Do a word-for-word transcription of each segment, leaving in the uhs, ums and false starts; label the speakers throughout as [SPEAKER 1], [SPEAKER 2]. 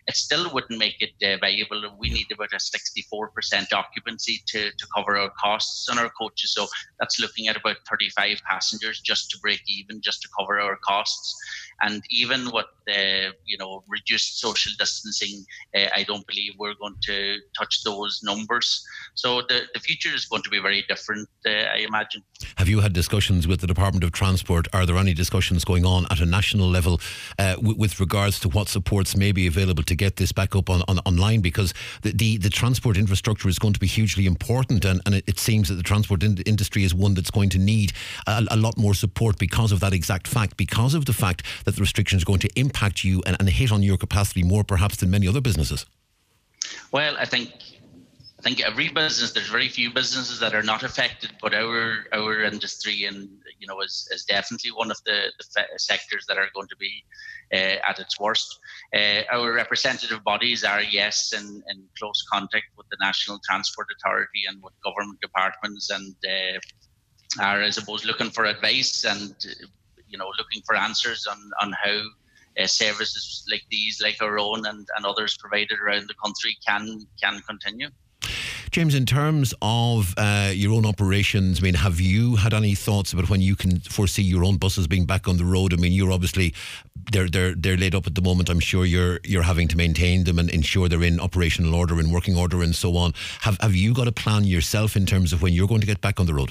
[SPEAKER 1] it still wouldn't make it uh, viable. We need about a sixty-four percent occupancy to, to cover our costs on our coaches. So that's looking at about thirty-five passengers just to break even, just to cover our costs. And even with the, you know, reduced social distancing, uh, I don't believe we're going to touch those numbers. So the, the future is going to be very different, uh, I imagine.
[SPEAKER 2] Have you had discussions with the Department of Transport? Are there any discussions going on at a national level uh, w- with regards to what supports may be available to get this back up on, on online? Because the, the, the transport infrastructure is going to be hugely important, and, and it, it seems that the transport in- industry is one that's going to need a, a lot more support because of that exact fact, because of the fact that the restrictions are going to impact you and, and hit on your capacity more perhaps than many other businesses.
[SPEAKER 1] Well, I think I think every business, there's very few businesses that are not affected, but our our industry, and you know, is, is definitely one of the, the fe- sectors that are going to be uh, at its worst. Uh, our representative bodies are, yes, in, in close contact with the National Transport Authority and with government departments, and uh, are, I suppose, looking for advice and uh, you know, looking for answers on on how uh, services like these, like our own and, and others provided around the country, can can continue.
[SPEAKER 2] James, in terms of uh, your own operations, I mean, have you had any thoughts about when you can foresee your own buses being back on the road? I mean, you're obviously, they're they're they're laid up at the moment. I'm sure you're you're having to maintain them and ensure they're in operational order, in working order, and so on. Have have you got a plan yourself in terms of when you're going to get back on the road?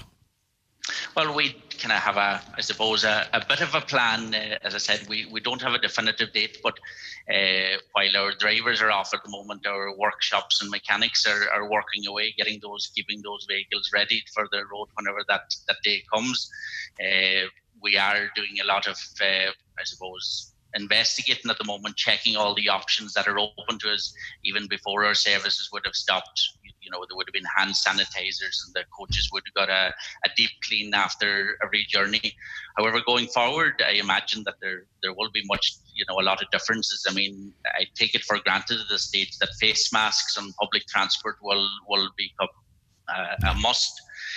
[SPEAKER 1] Well, we kind of have a, I suppose, a, a bit of a plan. Uh, as I said, we, we don't have a definitive date, but uh, while our drivers are off at the moment, our workshops and mechanics are, are working away, getting those, keeping those vehicles ready for the road whenever that, that day comes. Uh, we are doing a lot of, uh, I suppose, investigating at the moment, checking all the options that are open to us. Even before our services would have stopped, you know, there would have been hand sanitizers, and the coaches would have got a, a deep clean after every journey. However, going forward, I imagine that there there will be much, you know, a lot of differences. I mean, I take it for granted at this stage that face masks on public transport will will become uh, a must.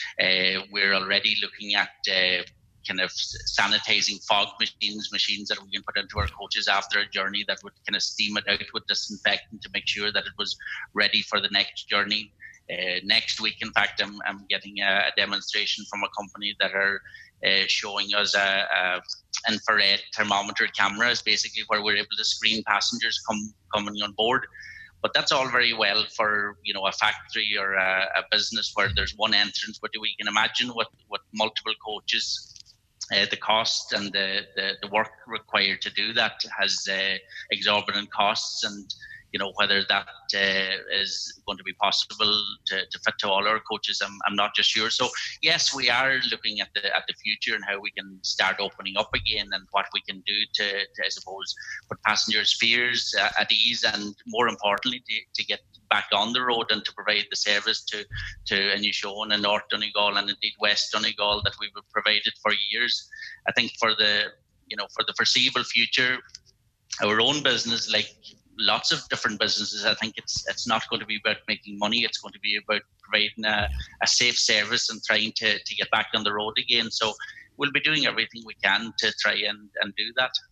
[SPEAKER 1] Uh, we're already looking at uh, kind of sanitizing fog machines, machines that we can put into our coaches after a journey that would kind of steam it out with disinfectant to make sure that it was ready for the next journey. Uh, next week, in fact, I'm, I'm getting a, a demonstration from a company that are uh, showing us a, a infrared thermometer cameras, basically where we're able to screen passengers come coming on board. But that's all very well for, you know, a factory or a, a business where there's one entrance. But we can imagine with, with multiple coaches, uh, the cost and the, the, the work required to do that has uh, exorbitant costs. And you know, whether that uh, is going to be possible to, to fit to all our coaches, I'm, I'm not just sure. So yes, we are looking at the at the future and how we can start opening up again, and what we can do to, to I suppose, put passengers' fears uh, at ease, and more importantly, to, to get back on the road and to provide the service to to Inishowen and North Donegal and indeed West Donegal that we've provided for years. I think for the you know for the foreseeable future, our own business, like lots of different businesses, I think it's it's not going to be about making money. It's going to be about providing a, a safe service and trying to, to get back on the road again. So we'll be doing everything we can to try and, and do that.